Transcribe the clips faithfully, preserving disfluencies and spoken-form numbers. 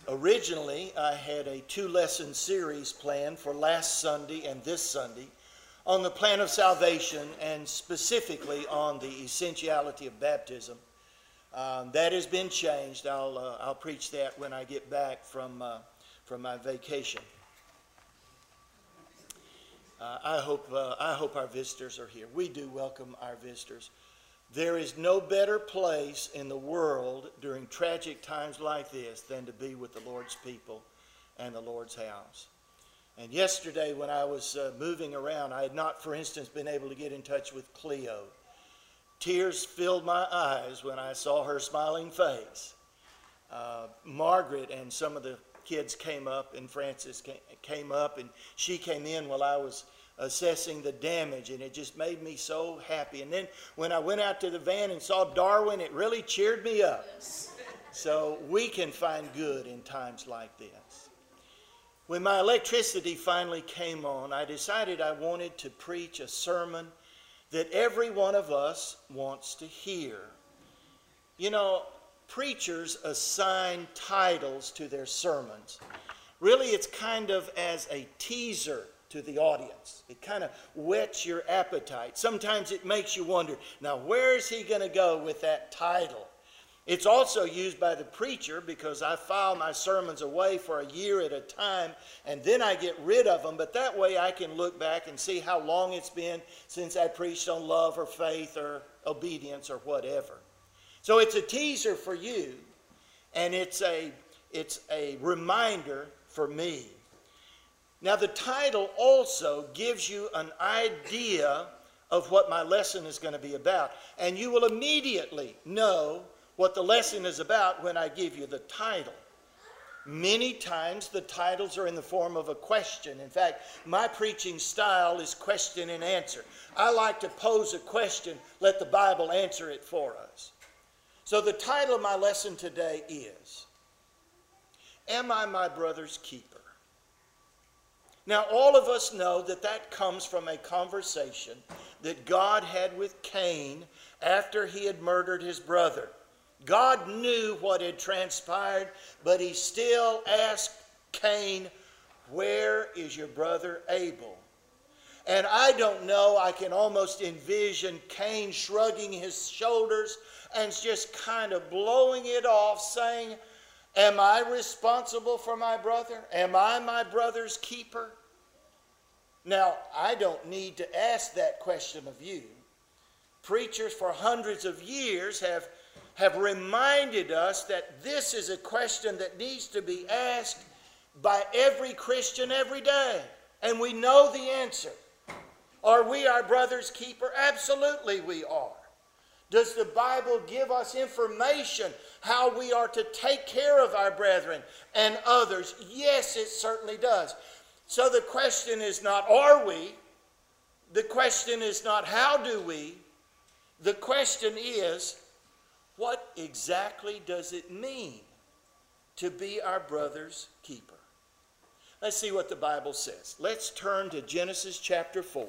Originally, I had a two-lesson series planned for last Sunday and this Sunday on the plan of salvation and specifically on the essentiality of baptism. Um, that has been changed. I'll uh, I'll preach that when I get back from uh, from my vacation. Uh, I hope uh, I hope our visitors are here. We do welcome our visitors. There is no better place in the world during tragic times like this than to be with the Lord's people and the Lord's house. And yesterday when I was uh, moving around, I had not, for instance, been able to get in touch with Cleo. Tears filled my eyes when I saw her smiling face. Uh, Margaret and some of the kids came up, and Frances came, came up, and she came in while I was assessing the damage, and it just made me so happy. And then when I went out to the van and saw Darwin, it really cheered me up. So we can find good in times like this. When my electricity finally came on, I decided I wanted to preach a sermon that every one of us wants to hear. You know, preachers assign titles to their sermons. Really, it's kind of as a teaser to the audience. It kind of whets your appetite. Sometimes it makes you wonder, now where is he going to go with that title? It's also used by the preacher because I file my sermons away for a year at a time and then I get rid of them, but that way I can look back and see how long it's been since I preached on love or faith or obedience or whatever. So it's a teaser for you, and it's a, it's a reminder for me. Now the title also gives you an idea of what my lesson is going to be about, and you will immediately know what the lesson is about when I give you the title. Many times the titles are in the form of a question. In fact, my preaching style is question and answer. I like to pose a question, let the Bible answer it for us. So the title of my lesson today is, Am I My Brother's Keeper? Now all of us know that that comes from a conversation that God had with Cain after he had murdered his brother. God knew what had transpired, but he still asked Cain, where is your brother Abel? And I don't know, I can almost envision Cain shrugging his shoulders and just kind of blowing it off, saying, am I responsible for my brother? Am I my brother's keeper? Now, I don't need to ask that question of you. Preachers for hundreds of years have have reminded us that this is a question that needs to be asked by every Christian every day. And we know the answer. Are we our brother's keeper? Absolutely we are. Does the Bible give us information how we are to take care of our brethren and others? Yes, it certainly does. So the question is not, are we? The question is not, how do we? The question is, what exactly does it mean to be our brother's keeper? Let's see what the Bible says. Let's turn to Genesis chapter four.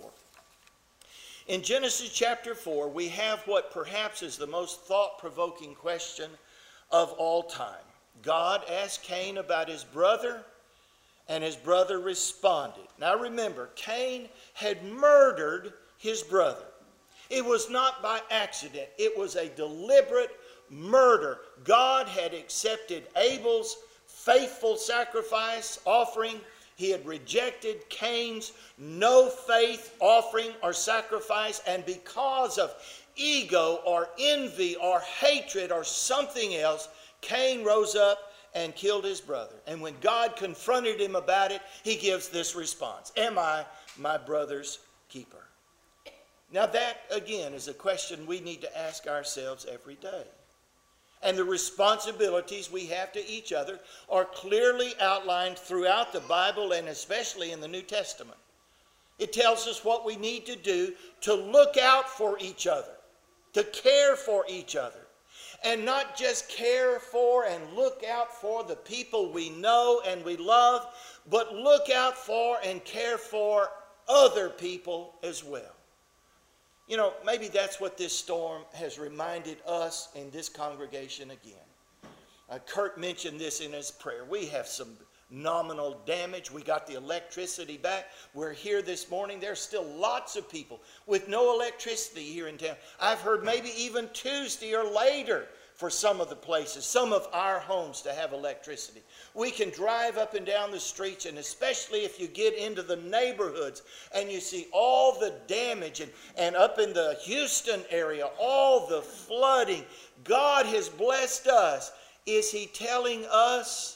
In Genesis chapter four, we have what perhaps is the most thought-provoking question of all time. God asked Cain about his brother, and his brother responded. Now remember, Cain had murdered his brother. It was not by accident. It was a deliberate murder. God had accepted Abel's faithful sacrifice offering. He had rejected Cain's no faith offering or sacrifice. And because of ego or envy or hatred or something else, Cain rose up and killed his brother. And when God confronted him about it, he gives this response. Am I my brother's keeper? Now that, again, is a question we need to ask ourselves every day. And the responsibilities we have to each other are clearly outlined throughout the Bible and especially in the New Testament. It tells us what we need to do to look out for each other, to care for each other, and not just care for and look out for the people we know and we love, but look out for and care for other people as well. You know, maybe that's what this storm has reminded us in this congregation again. Uh, Kurt mentioned this in his prayer. We have some nominal damage. We got the electricity back. We're here this morning. There's still lots of people with no electricity here in town. I've heard maybe even Tuesday or later for some of the places, some of our homes to have electricity. We can drive up and down the streets, and especially if you get into the neighborhoods and you see all the damage, and, and up in the Houston area, all the flooding. God has blessed us. Is He telling us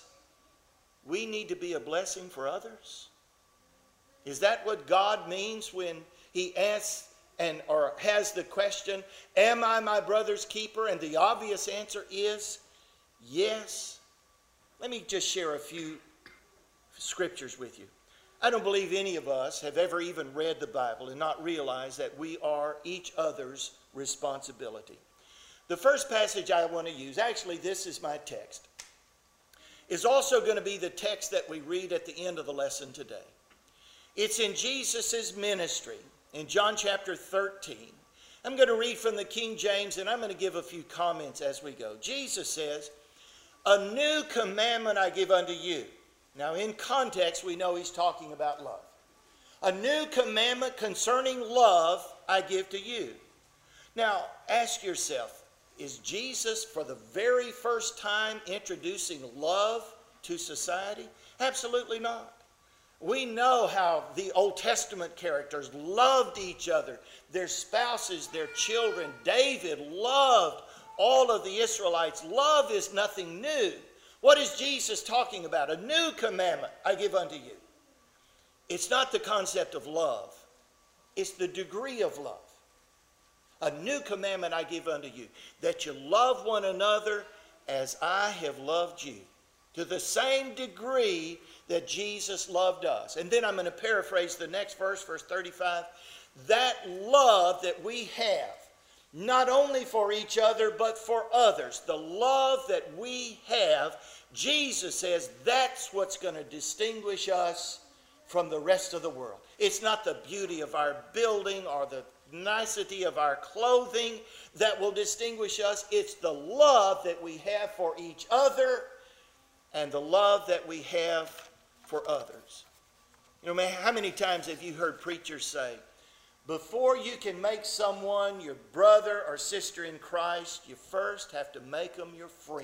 we need to be a blessing for others? Is that what God means when He asks and or has the question, am I my brother's keeper? And the obvious answer is yes. Let me just share a few scriptures with you. I don't believe any of us have ever even read the Bible and not realized that we are each other's responsibility. The first passage I want to use, actually this is my text, is also going to be the text that we read at the end of the lesson today. It's in Jesus' ministry in John chapter thirteen. I'm going to read from the King James, and I'm going to give a few comments as we go. Jesus says, "A new commandment I give unto you." Now in context, we know He's talking about love. "A new commandment concerning love I give to you." Now ask yourself, is Jesus for the very first time introducing love to society? Absolutely not. We know how the Old Testament characters loved each other, their spouses, their children. David loved all of the Israelites. Love is nothing new. What is Jesus talking about? A new commandment I give unto you. It's not the concept of love. It's the degree of love. A new commandment I give unto you, that you love one another as I have loved you. To the same degree that Jesus loved us. And then I'm going to paraphrase the next verse, verse thirty-five. That love that we have, not only for each other, but for others. The love that we have, Jesus says, that's what's going to distinguish us from the rest of the world. It's not the beauty of our building or the nicety of our clothing that will distinguish us. It's the love that we have for each other and the love that we have for others. You know, how many times have you heard preachers say, before you can make someone your brother or sister in Christ, you first have to make them your friend?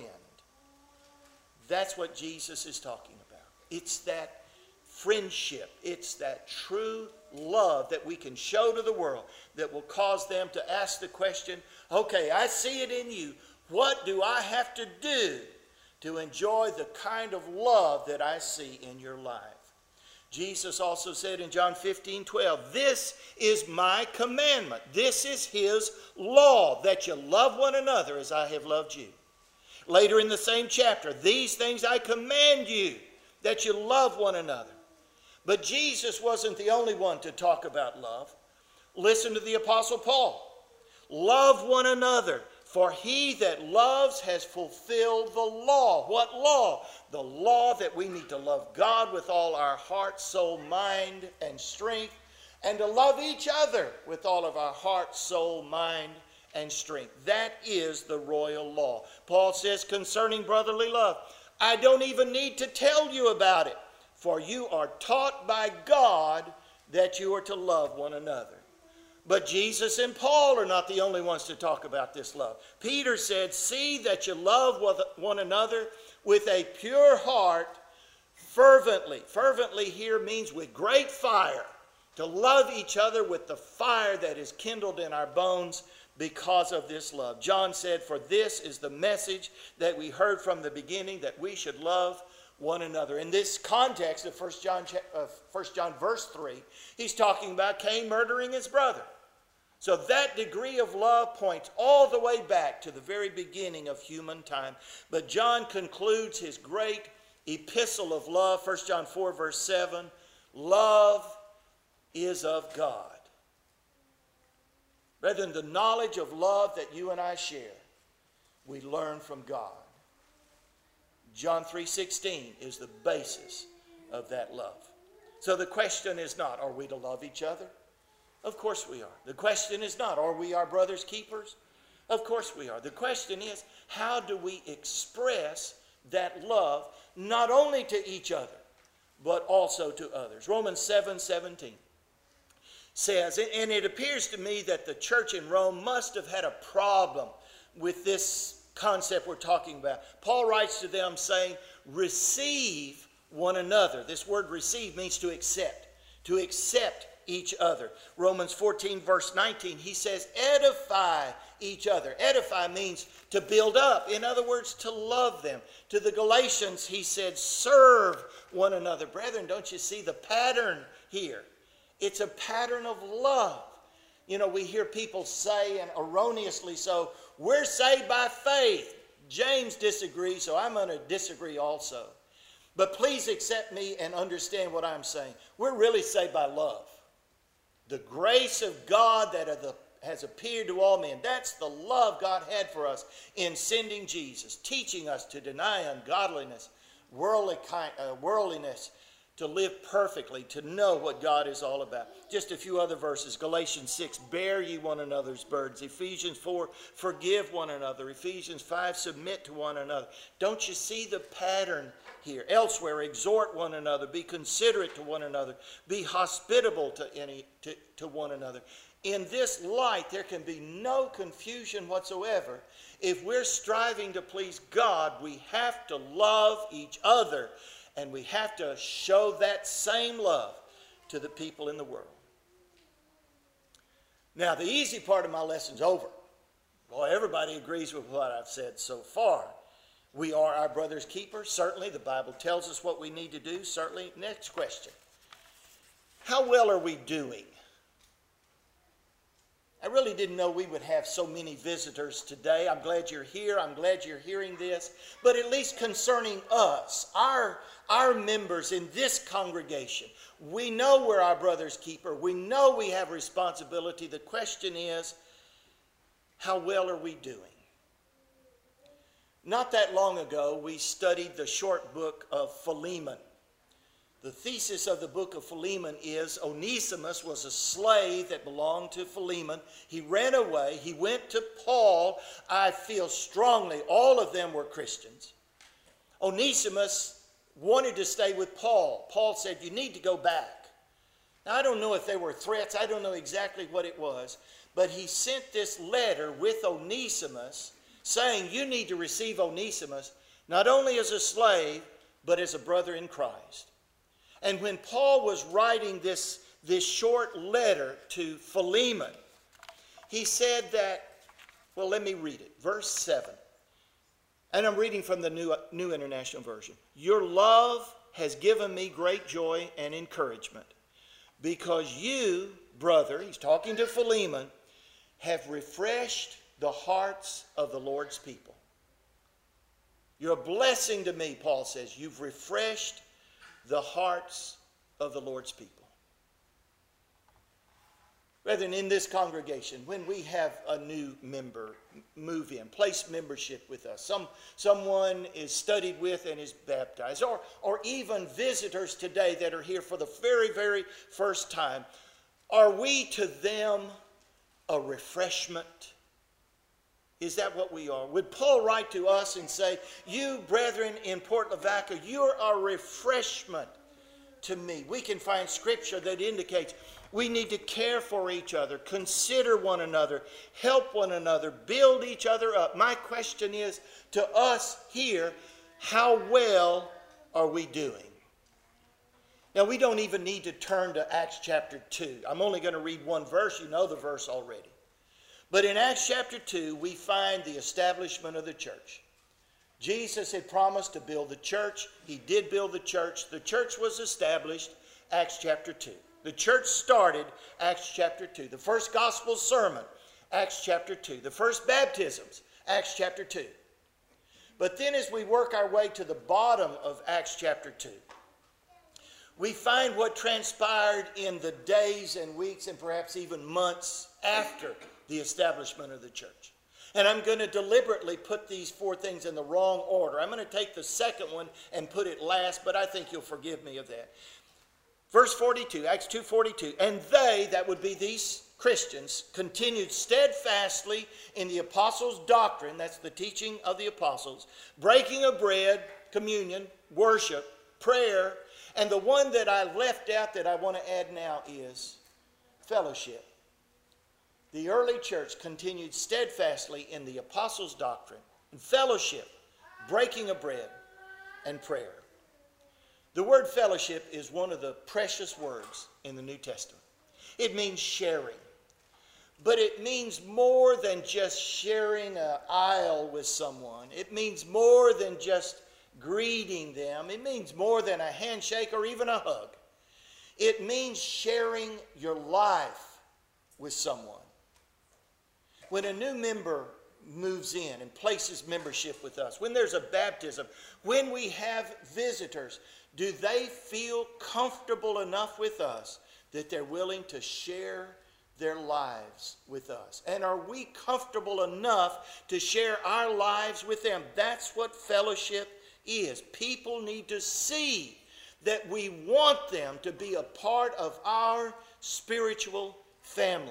That's what Jesus is talking about. It's that friendship. It's that true love that we can show to the world that will cause them to ask the question, okay, I see it in you. What do I have to do to enjoy the kind of love that I see in your life? Jesus also said in John fifteen twelve, this is my commandment. This is His law, that you love one another as I have loved you. Later in the same chapter, these things I command you, that you love one another. But Jesus wasn't the only one to talk about love. Listen to the Apostle Paul. Love one another, for he that loves has fulfilled the law. What law? The law that we need to love God with all our heart, soul, mind, and strength, and to love each other with all of our heart, soul, mind, and strength. That is the royal law. Paul says concerning brotherly love, I don't even need to tell you about it, for you are taught by God that you are to love one another. But Jesus and Paul are not the only ones to talk about this love. Peter said, see that you love one another with a pure heart, fervently. Fervently here means with great fire. To love each other with the fire that is kindled in our bones because of this love. John said, for this is the message that we heard from the beginning, that we should love one another. In this context of First John, uh, First John verse three, he's talking about Cain murdering his brother. So that degree of love points all the way back to the very beginning of human time. But John concludes his great epistle of love, First John four verse seven, love is of God. Brethren, the knowledge of love that you and I share, we learn from God. John three sixteen is the basis of that love. So the question is not, are we to love each other? Of course we are. The question is not, are we our brother's keepers? Of course we are. The question is, how do we express that love not only to each other, but also to others? Romans seven seventeen says, and it appears to me that the church in Rome must have had a problem with this concept we're talking about. Paul writes to them saying, receive one another. This word receive means to accept, to accept each other. Romans fourteen verse nineteen, he says, edify each other. Edify means to build up. In other words, to love them. To the Galatians, he said, serve one another. Brethren, don't you see the pattern here? It's a pattern of love. You know, we hear people say, and erroneously so, we're saved by faith. James disagrees, so I'm going to disagree also. But please accept me and understand what I'm saying. We're really saved by love. The grace of God that are the has appeared to all men. That's the love God had for us in sending Jesus, teaching us to deny ungodliness, worldly kind, uh, worldliness, to live perfectly, to know what God is all about. Just a few other verses. Galatians six, bear ye one another's burdens. Ephesians four, forgive one another. Ephesians five, submit to one another. Don't you see the pattern here? Elsewhere, exhort one another. Be considerate to one another. Be hospitable to any to, to one another. In this light, there can be no confusion whatsoever. If we're striving to please God, we have to love each other, and we have to show that same love to the people in the world. Now, the easy part of my lesson's over. Well, everybody agrees with what I've said so far. We are our brother's keeper. Certainly, the Bible tells us what we need to do. Certainly. Next question. How well are we doing? I really didn't know we would have so many visitors today. I'm glad you're here. I'm glad you're hearing this. But at least concerning us, our, our members in this congregation, we know we're our brother's keeper. We know we have responsibility. The question is, how well are we doing? Not that long ago, we studied the short book of Philemon. The thesis of the book of Philemon is Onesimus was a slave that belonged to Philemon. He ran away. He went to Paul. I feel strongly all of them were Christians. Onesimus wanted to stay with Paul. Paul said, you need to go back. Now, I don't know if they were threats. I don't know exactly what it was. But he sent this letter with Onesimus saying, you need to receive Onesimus not only as a slave, but as a brother in Christ. And when Paul was writing this, this short letter to Philemon, he said that, well, let me read it. Verse seven. And I'm reading from the New, New International Version. Your love has given me great joy and encouragement because you, brother, he's talking to Philemon, have refreshed the hearts of the Lord's people. You're a blessing to me, Paul says. You've refreshed the hearts of the Lord's people. Brethren, in this congregation, when we have a new member move in, place membership with us, some, someone is studied with and is baptized, or, or even visitors today that are here for the very, very first time, are we to them a refreshment? Is that what we are? Would Paul write to us and say, you brethren in Port Lavaca, you're a refreshment to me? We can find scripture that indicates we need to care for each other, consider one another, help one another, build each other up. My question is to us here, how well are we doing? Now, we don't even need to turn to Acts chapter two. I'm only going to read one verse. You know the verse already. But in Acts chapter two, we find the establishment of the church. Jesus had promised to build the church. He did build the church. The church was established, Acts chapter two. The church started, Acts chapter two. The first gospel sermon, Acts chapter two. The first baptisms, Acts chapter two. But then as we work our way to the bottom of Acts chapter two, we find what transpired in the days and weeks and perhaps even months after the establishment of the church. And I'm going to deliberately put these four things in the wrong order. I'm going to take the second one and put it last, but I think you'll forgive me of that. Verse forty-two, Acts two forty-two, and they, that would be these Christians, continued steadfastly in the apostles' doctrine, that's the teaching of the apostles, breaking of bread, communion, worship, prayer, and the one that I left out that I want to add now is fellowship. The early church continued steadfastly in the apostles' doctrine, and fellowship, breaking of bread, and prayer. The word fellowship is one of the precious words in the New Testament. It means sharing. But it means more than just sharing an aisle with someone. It means more than just greeting them. It means more than a handshake or even a hug. It means sharing your life with someone. When a new member moves in and places membership with us, when there's a baptism, when we have visitors, do they feel comfortable enough with us that they're willing to share their lives with us? And are we comfortable enough to share our lives with them? That's what fellowship is. People need to see that we want them to be a part of our spiritual family.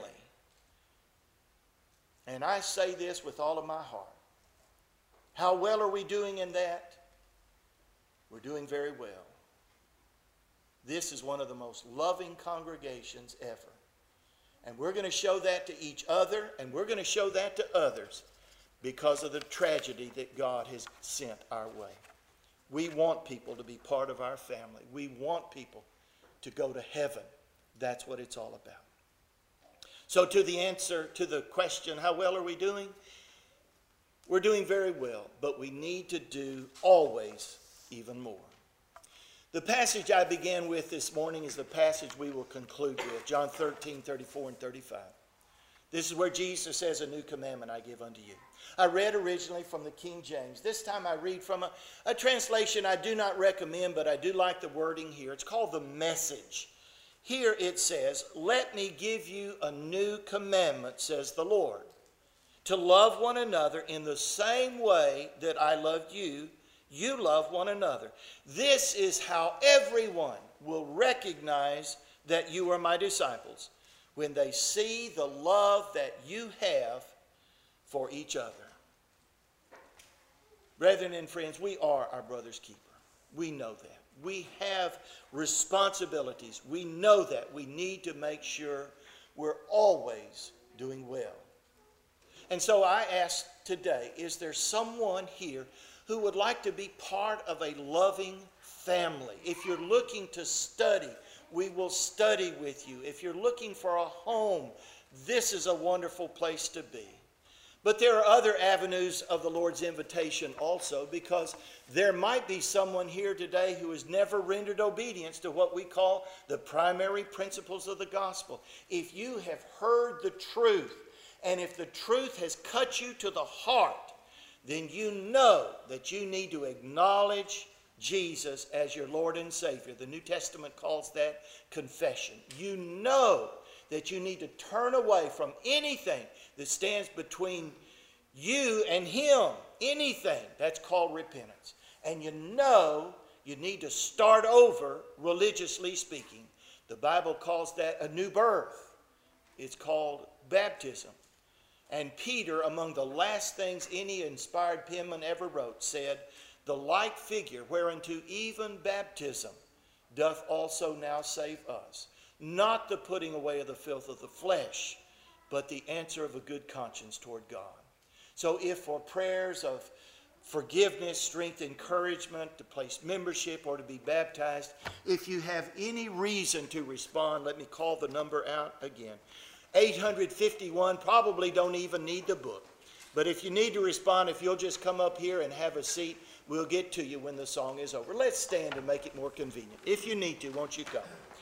And I say this with all of my heart. How well are we doing in that? We're doing very well. This is one of the most loving congregations ever. And we're going to show that to each other, and we're going to show that to others because of the tragedy that God has sent our way. We want people to be part of our family. We want people to go to heaven. That's what it's all about. So to the answer to the question, how well are we doing? We're doing very well, but we need to do always even more. The passage I began with this morning is the passage we will conclude with, John thirteen, thirty-four and thirty-five. This is where Jesus says, a new commandment I give unto you. I read originally from the King James. This time I read from a, a translation I do not recommend, but I do like the wording here. It's called The Message. Here it says, let me give you a new commandment, says the Lord, to love one another in the same way that I loved you. You love one another. This is how everyone will recognize that you are my disciples, when they see the love that you have for each other. Brethren and friends, we are our brother's keeper. We know that. We have responsibilities. We know that. We need to make sure we're always doing well. And so I ask today, is there someone here who would like to be part of a loving family? If you're looking to study, we will study with you. If you're looking for a home, this is a wonderful place to be. But there are other avenues of the Lord's invitation also, because there might be someone here today who has never rendered obedience to what we call the primary principles of the gospel. If you have heard the truth, and if the truth has cut you to the heart, then you know that you need to acknowledge Jesus as your Lord and Savior. The New Testament calls that confession. You know that you need to turn away from anything that stands between you and Him. Anything. That's called repentance. And you know you need to start over, religiously speaking. The Bible calls that a new birth. It's called baptism. And Peter, among the last things any inspired penman ever wrote, said, the like figure whereunto even baptism doth also now save us. Not the putting away of the filth of the flesh, but the answer of a good conscience toward God. So if for prayers of forgiveness, strength, encouragement, to place membership or to be baptized, if you have any reason to respond, let me call the number out again. eight hundred fifty-one, probably don't even need the book. But if you need to respond, if you'll just come up here and have a seat, we'll get to you when the song is over. Let's stand and make it more convenient. If you need to, won't you come?